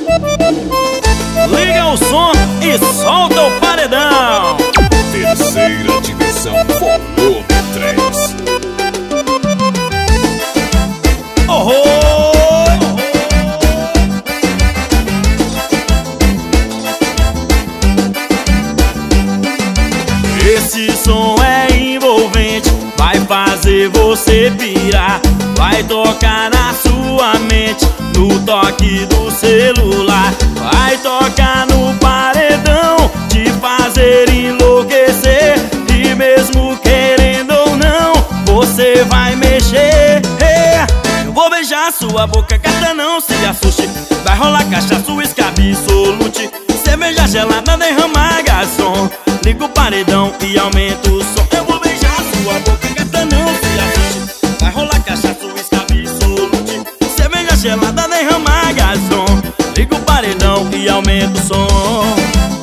Liga o som e solta o paredão. Terceira divisão, volume 3. Esse som é envolvente, vai fazer você pirar. Vai tocar na sua mente, no toque do celular. Vai tocar no paredão, te fazer enlouquecer. E mesmo querendo ou não, você vai mexer. Eu vou beijar sua boca, gata, não se assuste. Vai rolar cachaça, uísque, absolute. Cerveja gelada, derrama garçom. Liga o paredão e aumenta o som. Eu vou beijar sua boca, gata, não se assuste. Vai rolar cachaça, uísque, absolute. Cerveja gelada, derrama garçom. Liga o paredão e aumenta o som.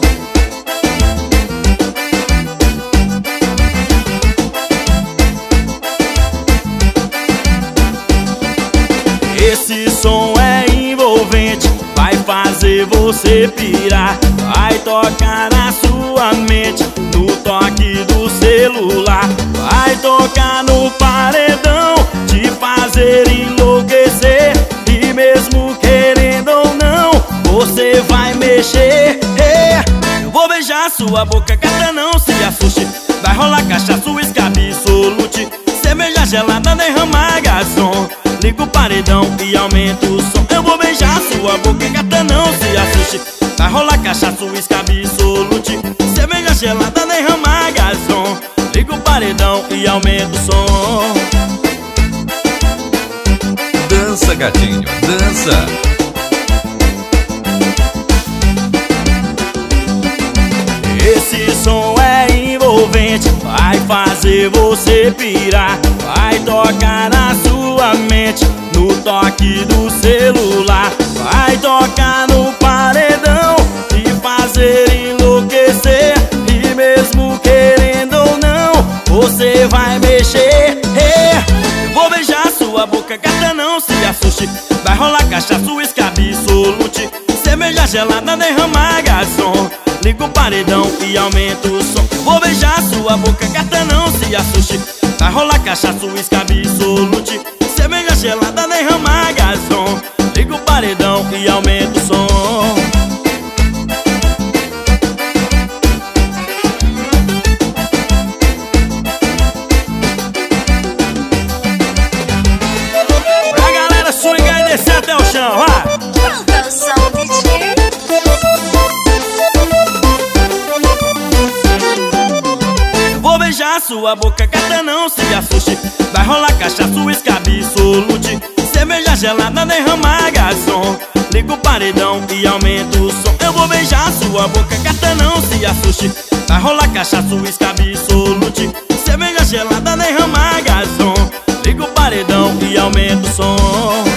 Esse som é envolvente, vai fazer você pirar. Vai tocar na sua mente, no toque do celular. Vai tocar no paredão, te fazer enlouquecer. E mesmo querendo ou não, você vai mexer. Eu vou beijar sua boca, gata, não se assuste. Vai rolar cachaça, uísque, absolute. Cerveja gelada, derrama garçom. Liga o paredão e aumenta o som. Eu vou beijar sua boca, gata, não se assuste. Vai rolar cachaça, uísque, absolute. Cerveja gelada, derrama garçom. Liga o paredão e aumenta o som. Dança, gatinho, dança. Esse som é envolvente, vai fazer você pirar. Vai tocar na sua mente, no toque do celular. Vai tocar no paredão, te fazer enlouquecer. E mesmo querendo ou não, você vai mexer. Eu vou beijar sua boca, gata, não se assuste. Vai rolar cachaça, uísque, absolute. Cerveja gelada, derrama garçom. Liga o paredão e aumenta o som. Eu vou beijar sua boca, gata, não se assuste. Vai rolar cachaça, uísque, absolute. Cerveja gelada, derrama garçom. Liga o paredão e aumenta o som. Pra galera swingar e descer até o chão, vai! Vou beijar sua boca, gata, não se assuste. Vai rolar cachaça, uísque, absolute. Cerveja gelada, derrama garçom. Liga o paredão e aumenta o som. Eu vou beijar sua boca, gata, não se assuste. Vai rolar cachaça, uísque, absolute. Cerveja gelada, derrama garçom. Liga o paredão e aumenta o som.